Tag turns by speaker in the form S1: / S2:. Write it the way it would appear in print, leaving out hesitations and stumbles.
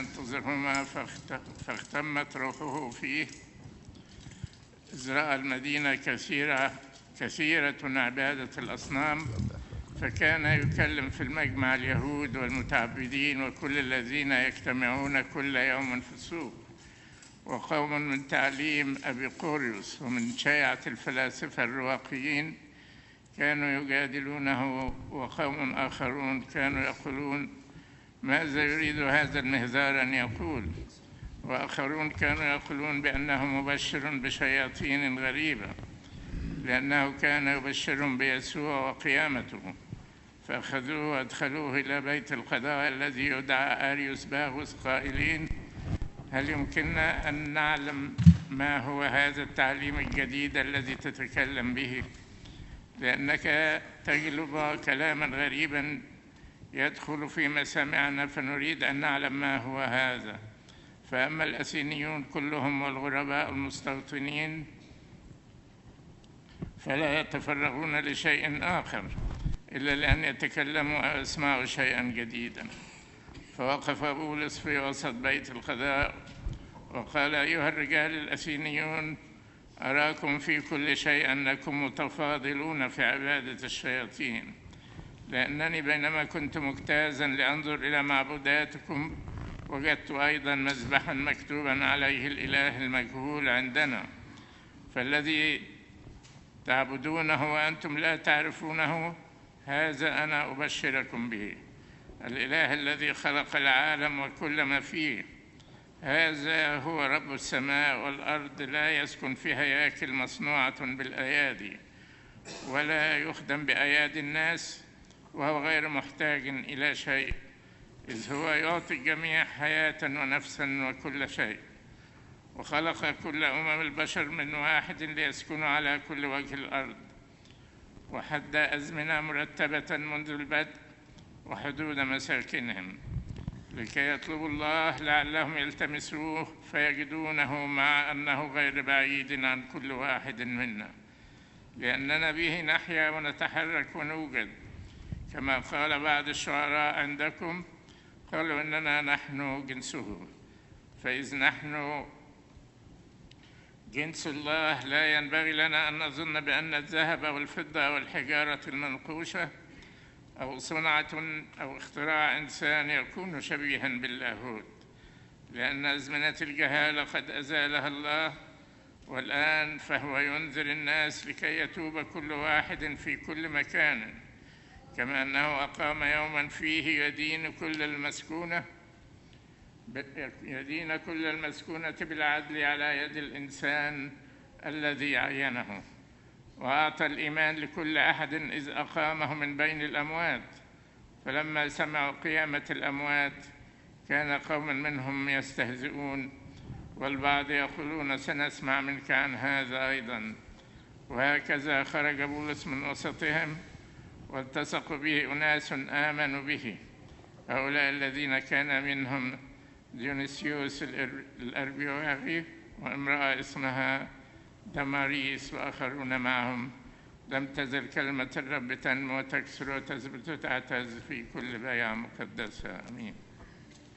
S1: ينتظرهما فاختمت روحه فيه، إذ رأى المدينة كثيرة عبادة الأصنام، فكان يكلم في المجمع اليهود والمتعبدين وكل الذين يجتمعون كل يوم في السوق، وقوم من تعليم أبيقوريوس ومن شيعة الفلاسفة الرواقيين كانوا يجادلونه، وقوم آخرون كانوا يقولون ماذا يريد هذا المهذار أن يقول، وآخرون كانوا يقولون بأنه مبشر بشياطين غريبة لأنه كان يبشرهم بيسوع وقيامته، فأخذوه وأدخلوه إلى بيت القضاء الذي يدعى أريوس باغوس قائلين هل يمكننا أن نعلم ما هو هذا التعليم الجديد الذي تتكلم به، لأنك تجلب كلاما غريبا يدخل في مسامعنا فنريد أن نعلم ما هو هذا. فأما الأثينيون كلهم والغرباء المستوطنين فلا يتفرغون لشيء آخر إلا لأن يتكلموا أو يسمعوا شيئا جديدا. فوقف بولس في وسط بيت القضاء وقال أيها الرجال الأثينيون، أراكم في كل شيء أنكم متفاضلون في عبادة الشياطين، لأنني بينما كنت مجتازا لأنظر إلى معبوداتكم وجدت أيضا مذبحا مكتوبا عليه الإله المجهول عندنا، فالذي تعبدونه وأنتم لا تعرفونه هذا أنا أبشركم به، الإله الذي خلق العالم وكل ما فيه، هذا هو رب السماء والأرض، لا يسكن في هياكل مصنوعة بالأيادي ولا يخدم بأيادي الناس، وهو غير محتاج إلى شيء، إذ هو يعطي الجميع حياة ونفسا وكل شيء، وخلق كل البشر من واحد ليسكنوا على كل وجه الأرض، وحد أزمنة مرتبة منذ البدء وحدود مساكنهم، لكي يطلبوا الله لعلهم يلتمسوه فيجدونه، مع أنه غير بعيد عن كل واحد منا، لأننا به نحيا ونتحرك ونوجد، كما قال بعض الشعراء عندكم قالوا إننا نحن جنسه. فإذ نحن جنس الله لا ينبغي لنا أن نظن بأن الذهب والفضة والحجارة المنقوشة أو صنعة أو اختراع إنسان يكون شبيها باللاهوت، لأن أزمنة الجهالة قد أزالها الله، والآن فهو ينذر الناس لكي يتوب كل واحد في كل مكان، كما أنه أقام يوما فيه يدين كل المسكونة بالعدل على يد الإنسان الذي عينه، وأعطى الإيمان لكل أحد إذ أقامه من بين الأموات. فلما سمعوا قيامة الأموات كان قوم منهم يستهزئون، والبعض يقولون سنسمع منك عن هذا أيضا. وهكذا خرج بولس من وسطهم والتصق به أناس آمنوا به، هؤلاء الذين كان منهم ديونيسيوس الأربيواغي وامرأة اسمها دماريس وآخرون معهم. لم تزل كلمة الرب تنمو وتكثر وتثبت وتعتز في كل بيعة مقدسة. آمين.